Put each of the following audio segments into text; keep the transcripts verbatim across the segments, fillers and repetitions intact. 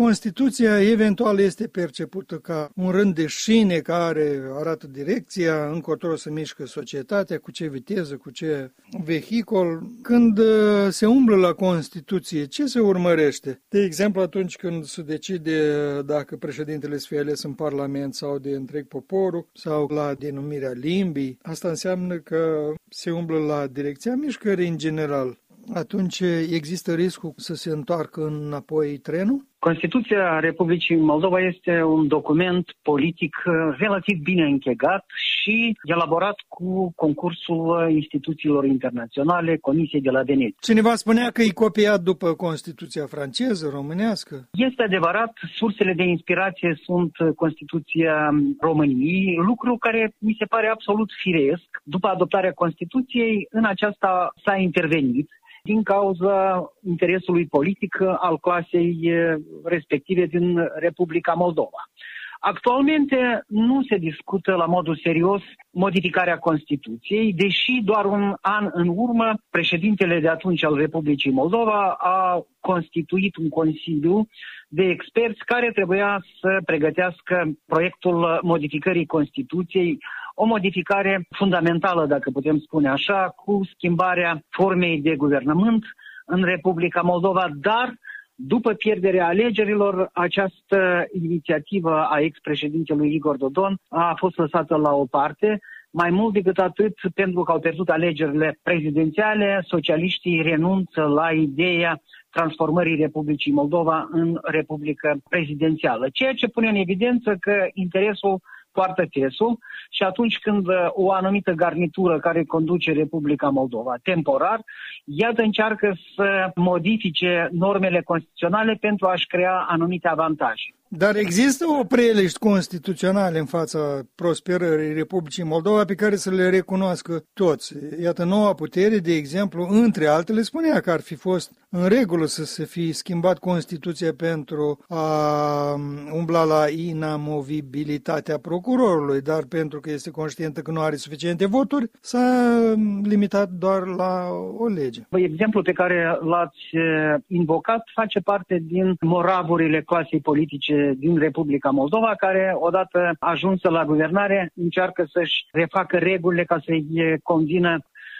Constituția eventual este percepută ca un rând de șine care arată direcția, încotro se mișcă societatea, cu ce viteză, cu ce vehicol. Când se umblă la Constituție, ce se urmărește? De exemplu, atunci când se decide dacă președintele să fie ales în Parlament sau de întreg poporul, sau la denumirea limbii, asta înseamnă că se umblă la direcția mișcării în general. Atunci există riscul să se întoarcă înapoi trenul? Constituția Republicii Moldova este un document politic relativ bine închegat și elaborat cu concursul instituțiilor internaționale, Comisiei de la Veneția. Cineva spunea că e copiat după Constituția franceză, românească? Este adevărat, sursele de inspirație sunt Constituția României, lucru care mi se pare absolut firesc. După adoptarea Constituției, în aceasta s-a intervenit din cauza interesului politic al clasei respective din Republica Moldova. Actualmente nu se discută la modul serios modificarea Constituției, deși doar un an în urmă președintele de atunci al Republicii Moldova a constituit un consiliu de experți care trebuia să pregătească proiectul modificării Constituției, o modificare fundamentală, dacă putem spune așa, cu schimbarea formei de guvernământ în Republica Moldova, dar după pierderea alegerilor, această inițiativă a ex-președintelui Igor Dodon a fost lăsată la o parte. Mai mult decât atât, pentru că au pierdut alegerile prezidențiale, socialiștii renunță la ideea transformării Republicii Moldova în Republică prezidențială, ceea ce pune în evidență că interesul poartă tesul și atunci când o anumită garnitură care conduce Republica Moldova temporar, iată încearcă să modifice normele constituționale pentru a-și crea anumite avantaje. Dar există o prelești constituționale în fața prosperării Republicii Moldova pe care să le recunoască toți. Iată, noua putere, de exemplu, între altele, spunea că ar fi fost în regulă să se fi schimbat Constituția pentru a umbla la inamovibilitatea procurorului, dar pentru că este conștientă că nu are suficiente voturi, s-a limitat doar la o lege. Exemplul pe care l-ați invocat face parte din moravurile clasei politice din Republica Moldova, care, odată ajunsă la guvernare, încearcă să-și refacă regulile ca să-i convină.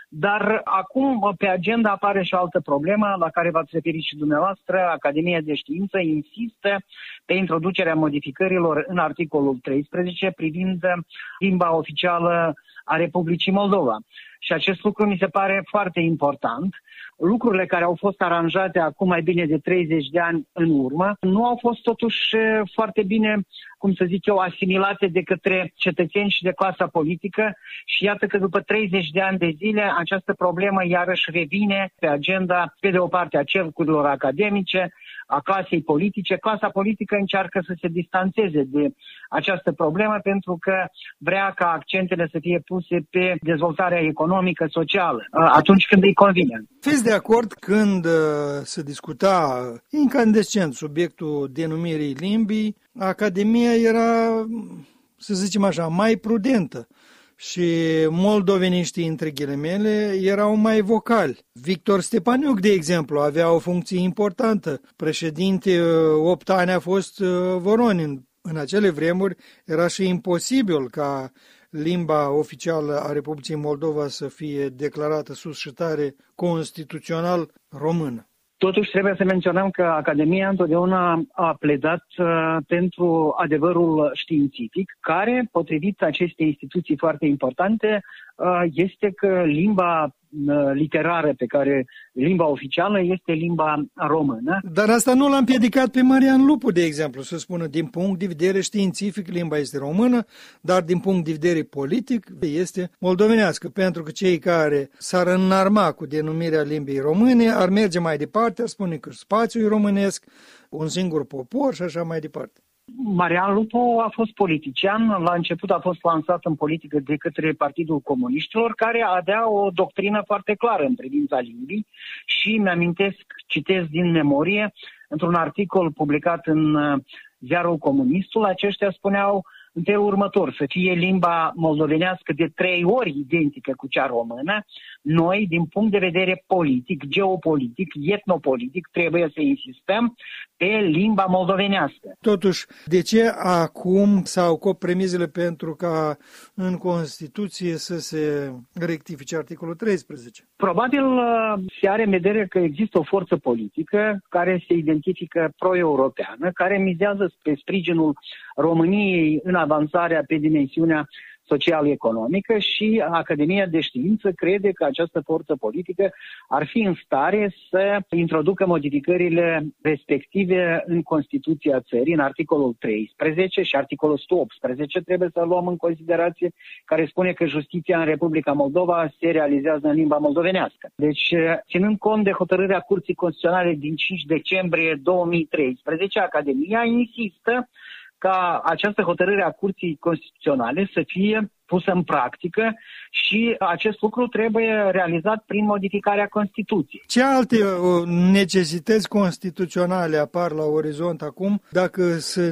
Dar acum pe agenda apare și o altă problemă la care v-ați referit și dumneavoastră. Academia de Știință insistă pe introducerea modificărilor în articolul treisprezece privind limba oficială a Republicii Moldova. Și acest lucru mi se pare foarte important. Lucrurile care au fost aranjate acum mai bine de treizeci de ani în urmă nu au fost totuși foarte bine, cum să zic eu, asimilate de către cetățeni și de clasa politică și iată că după treizeci de ani de zile această problemă iarăși revine pe agenda, pe de o parte, a cercurilor academice, a clasei politice. Clasa politică încearcă să se distanțeze de această problemă pentru că vrea ca accentele să fie puse pe dezvoltarea economică, socială, atunci când îi convine. Fiți de acord când se discuta incandescent subiectul denumirii limbii, Academia era, să zicem așa, mai prudentă. Și moldoveniștii, între ghilimele, erau mai vocali. Victor Stepaniuc, de exemplu, avea o funcție importantă. Președinte opt ani a fost Voronin. În acele vremuri era și imposibil ca limba oficială a Republicii Moldova să fie declarată sus și tare constituțional română. Totuși trebuie să menționăm că Academia întotdeauna a pledat uh, pentru adevărul științific, care, potrivit acestei instituții foarte importante, uh, este că limba uh, literară pe care, limba oficială, este limba română. Dar asta nu l-a împiedicat pe Marian Lupu, de exemplu, să spună din punct de vedere științific limba este română, dar din punct de vedere politic este moldovenească, pentru că cei care s-ar înarma cu denumirea limbii române ar merge mai departe, ar spune că spațiul e românesc, un singur popor și așa mai departe. Marian Lupu a fost politician, la început a fost lansat în politică de către Partidul Comuniștilor, care avea o doctrină foarte clară în privința limbii și mi-amintesc, citesc din memorie, într-un articol publicat în ziarul Comunistul, aceștia spuneau în felul următor, să fie limba moldovenească de trei ori identică cu cea română, noi, din punct de vedere politic, geopolitic, etnopolitic, trebuie să insistăm pe limba moldovenească. Totuși, de ce acum sau cu premizele pentru ca în Constituție să se rectifice articolul treisprezece? Probabil se are în vedere că există o forță politică care se identifică pro-europeană, care mizează pe sprijinul României în avansarea pe dimensiunea social-economică și Academia de Știință crede că această forță politică ar fi în stare să introducă modificările respective în Constituția țării, în articolul treisprezece și articolul o sută optsprezece trebuie să luăm în considerație, care spune că justiția în Republica Moldova se realizează în limba moldovenească. Deci, ținând cont de hotărârea Curții Constituționale din cinci decembrie două mii treisprezece, Academia insistă ca această hotărâre a Curții Constituționale să fie pusă în practică și acest lucru trebuie realizat prin modificarea Constituției. Ce alte necesități constituționale apar la orizont acum, dacă să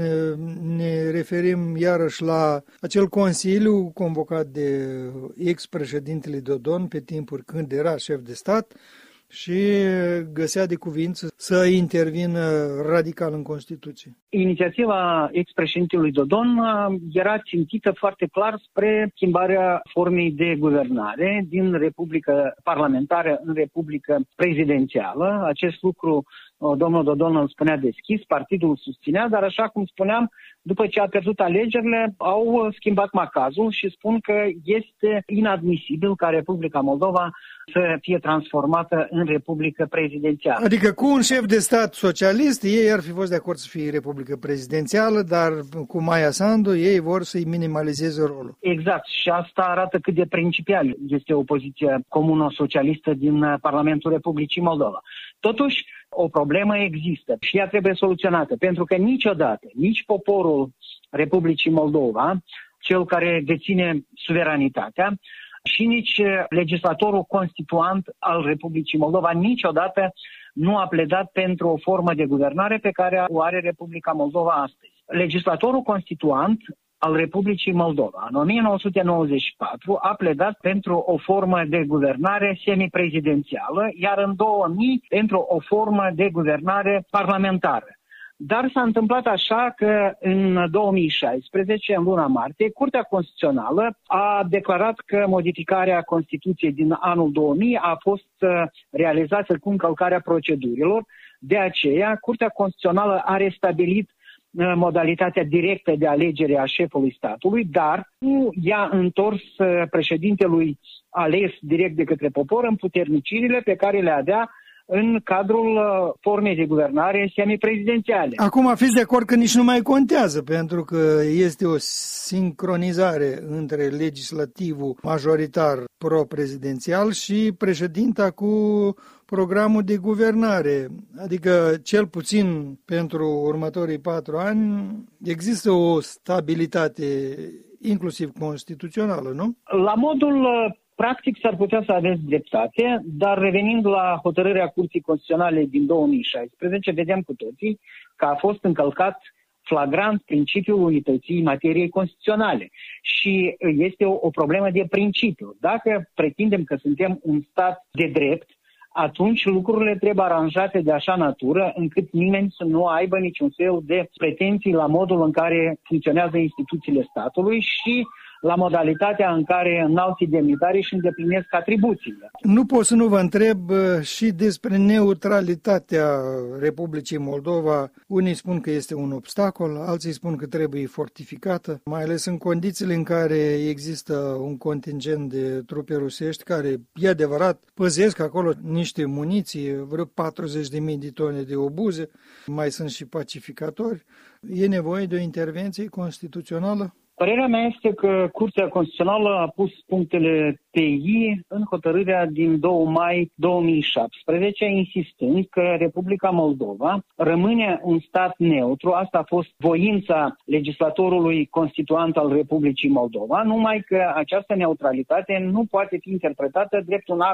ne referim iarăși la acel consiliu convocat de ex-președintele Dodon pe timpuri când era șef de stat și găsea de cuvință să intervină radical în Constituție? Inițiativa ex-președintelui Dodon era țintită foarte clar spre schimbarea formei de guvernare din Republică parlamentară în Republică prezidențială. Acest lucru domnul Dodon îl spunea deschis, partidul îl susținea, dar așa cum spuneam, după ce a pierdut alegerile, au schimbat macazul și spun că este inadmisibil ca Republica Moldova să fie transformată în Republică prezidențială. Adică cu un șef de stat socialist, ei ar fi fost de acord să fie Republică prezidențială, dar cu Maia Sandu, ei vor să-i minimalizeze rolul. Exact, și asta arată cât de principial este opoziția comuno-socialistă din Parlamentul Republicii Moldova. Totuși, o problemă există și ea trebuie soluționată, pentru că niciodată, nici poporul Republicii Moldova, cel care deține suveranitatea, și nici legislatorul constituant al Republicii Moldova niciodată nu a pledat pentru o formă de guvernare pe care o are Republica Moldova astăzi. Legislatorul constituant al Republicii Moldova, în o mie nouă sute nouăzeci și patru, a pledat pentru o formă de guvernare semiprezidențială, iar în două mii pentru o formă de guvernare parlamentară. Dar s-a întâmplat așa că în două mii șaisprezece, în luna martie, Curtea Constituțională a declarat că modificarea Constituției din anul două mii a fost realizată cu încălcarea procedurilor. De aceea, Curtea Constituțională a restabilit modalitatea directă de alegere a șefului statului, dar nu i-a întors președintelui ales direct de către popor împuternicirile pe care le avea în cadrul formei de guvernare semiprezidențiale. Acum fiți de acord că nici nu mai contează, pentru că este o sincronizare între legislativul majoritar pro-prezidențial și președinta cu programul de guvernare. Adică, cel puțin pentru următorii patru ani, există o stabilitate inclusiv constituțională, nu? La modul practic s-ar putea să aveți dreptate, dar revenind la hotărârea Curții Constituționale din două mii șaisprezece, vedem cu toții că a fost încălcat flagrant principiul unității materiei constituționale și este o, o problemă de principiu. Dacă pretindem că suntem un stat de drept, atunci lucrurile trebuie aranjate de așa natură încât nimeni să nu aibă niciun fel de pretenții la modul în care funcționează instituțiile statului și la modalitatea în care înalții demnitari își îndeplinesc atribuțiile. Nu pot să nu vă întreb și despre neutralitatea Republicii Moldova. Unii spun că este un obstacol, alții spun că trebuie fortificată, mai ales în condițiile în care există un contingent de trupe rusești care, e adevărat, păzesc acolo niște muniții, vreo patruzeci de mii de tone de obuze, mai sunt și pacificatori. E nevoie de o intervenție constituțională? Părerea mea este că Curtea Constituțională a pus punctele pe I în hotărârea din doi mai două mii șaptesprezece, insistând că Republica Moldova rămâne un stat neutru. Asta a fost voința legislatorului constituant al Republicii Moldova, numai că această neutralitate nu poate fi interpretată drept un act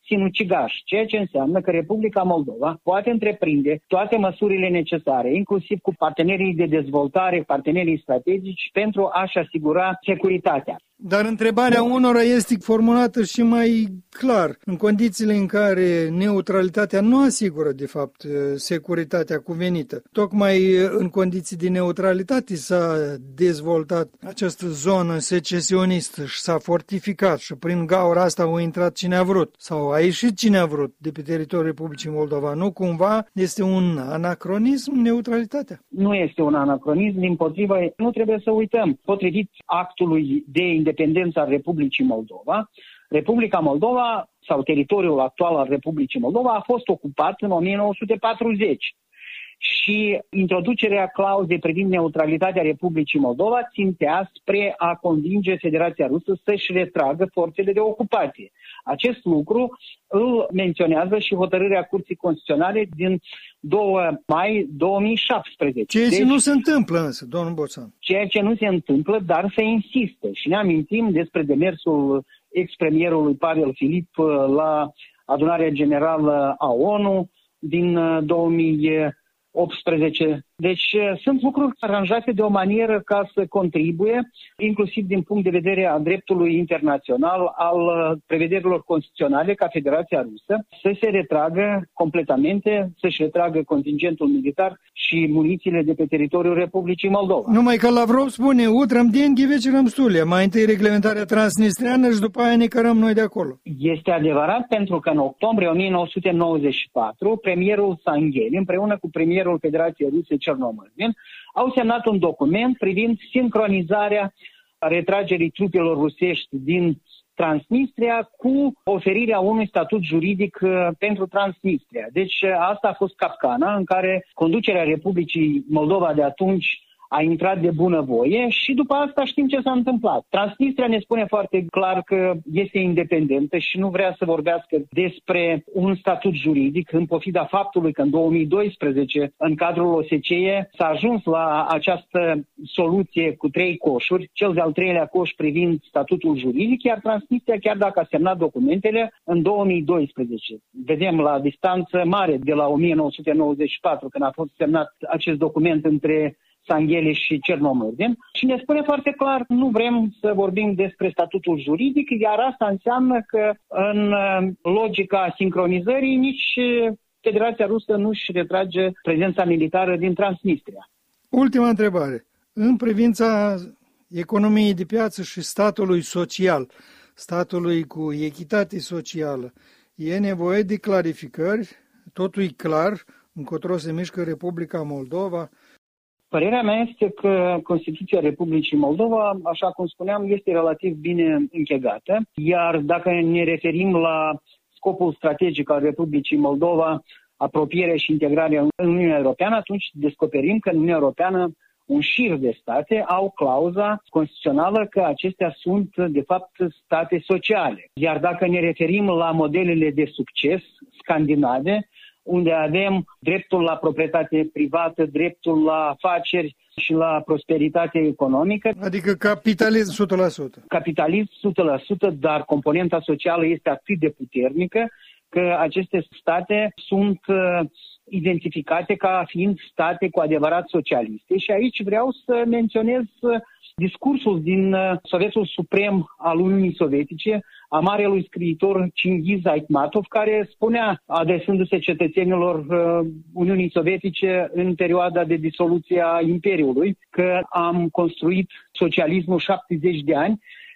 sinucigaș, ceea ce înseamnă că Republica Moldova poate întreprinde toate măsurile necesare, inclusiv cu partenerii de dezvoltare, partenerii strategici, pentru a-și asigura securitatea. Dar întrebarea unora este formulată și mai clar. În condițiile în care neutralitatea nu asigură, de fapt, securitatea cuvenită, tocmai în condiții de neutralitate s-a dezvoltat această zonă secesionistă și s-a fortificat și prin gaura asta a intrat cine a vrut sau a ieșit cine a vrut de pe teritoriul Republicii Moldova. Nu cumva este un anacronism neutralitatea? Nu este un anacronism, dimpotrivă, nu trebuie să uităm. Potrivit actului de independență al Republicii Moldova, Republica Moldova sau teritoriul actual al Republicii Moldova a fost ocupat în o mie nouă sute patruzeci. Și introducerea clauzei privind neutralitatea Republicii Moldova țintea spre a convinge Federația Rusă să-și retragă forțele de ocupație. Acest lucru îl menționează și hotărârea Curții Constituționale din doi mai două mii șaptesprezece. Ceea ce deci, nu se întâmplă însă, domnul Boțan. Ceea ce nu se întâmplă, dar se insistă. Și ne amintim despre demersul ex-premierului Pavel Filip la adunarea generală a ONU din două mii optsprezece. Deci sunt lucruri aranjate de o manieră ca să contribuie, inclusiv din punct de vedere a dreptului internațional, al prevederilor constituționale, ca Federația Rusă să se retragă completamente, să-și retragă contingentul militar și munițiile de pe teritoriul Republicii Moldova. Numai că Lavrov spune, utrăm dengi, vecerăm stulia, mai întâi reglementarea transnistreană și după aia ne cărăm noi de acolo. Este adevărat, pentru că în octombrie o mie nouă sute nouăzeci și patru, premierul Sangheli, împreună cu premierul Federației Ruse Chernomyrdin, au semnat un document privind sincronizarea retragerii trupelor rusești din Transnistria cu oferirea unui statut juridic uh, pentru Transnistria. Deci uh, asta a fost capcana în care conducerea Republicii Moldova de atunci a intrat de bunăvoie și după asta știm ce s-a întâmplat. Transnistria ne spune foarte clar că este independentă și nu vrea să vorbească despre un statut juridic, în pofida faptului că în două mii doisprezece, în cadrul O S C E, s-a ajuns la această soluție cu trei coșuri, cel de-al treilea coș privind statutul juridic, iar Transnistria, chiar dacă a semnat documentele, în două mii doisprezece. Vedem la distanță mare de la o mie nouă sute nouăzeci și patru, când a fost semnat acest document între Sangheli și Chernomyrdin, și ne spune foarte clar, nu vrem să vorbim despre statutul juridic, iar asta înseamnă că în logica sincronizării nici Federația Rusă nu își retrage prezența militară din Transnistria. Ultima întrebare. În privința economiei de piață și statului social, statului cu echitate socială, e nevoie de clarificări? Totul e clar încotro se mișcă Republica Moldova? Părerea mea este că Constituția Republicii Moldova, așa cum spuneam, este relativ bine închegată, iar dacă ne referim la scopul strategic al Republicii Moldova, apropierea și integrarea în Uniunea Europeană, atunci descoperim că în Uniunea Europeană un șir de state au clauza constituțională că acestea sunt, de fapt, state sociale. Iar dacă ne referim la modelele de succes scandinave, unde avem dreptul la proprietate privată, dreptul la afaceri și la prosperitate economică. Adică capitalism o sută la sută. Capitalism o sută la sută, dar componenta socială este atât de puternică că aceste state sunt uh, identificate ca fiind state cu adevărat socialiste. Și aici vreau să menționez uh, discursul din uh, Sovietul Suprem al Uniunii Sovietice, a marelui scriitor Chingiz Aitmatov, care spunea, adresându-se cetățenilor uh, Uniunii Sovietice în perioada de disoluție a Imperiului, că am construit socialismul șaptezeci de ani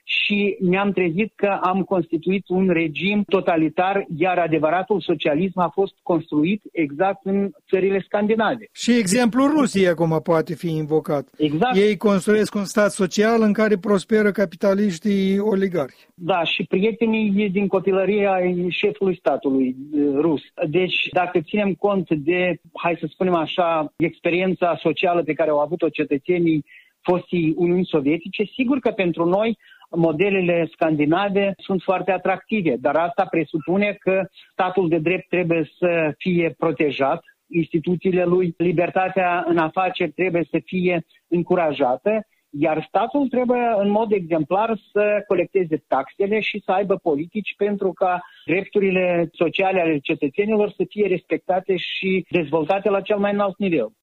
și ne-am trezit că am constituit un regim totalitar, iar adevăratul socialism a fost construit exact în țările scandinave. Și exemplul Rusiei acum poate fi invocat. Exact. Ei construiesc un stat social în care prosperă capitaliștii oligarhi. Da, și prietenii din copilărie ai șefului statului rus. Deci, dacă ținem cont de, hai să spunem așa, experiența socială pe care au avut-o cetățenii fostii Uniunii Sovietice, sigur că pentru noi modelele scandinave sunt foarte atractive, dar asta presupune că statul de drept trebuie să fie protejat, instituțiile lui, libertatea în afaceri trebuie să fie încurajată, Iar statul trebuie în mod exemplar să colecteze taxele și să aibă politici pentru ca drepturile sociale ale cetățenilor să fie respectate și dezvoltate la cel mai înalt nivel.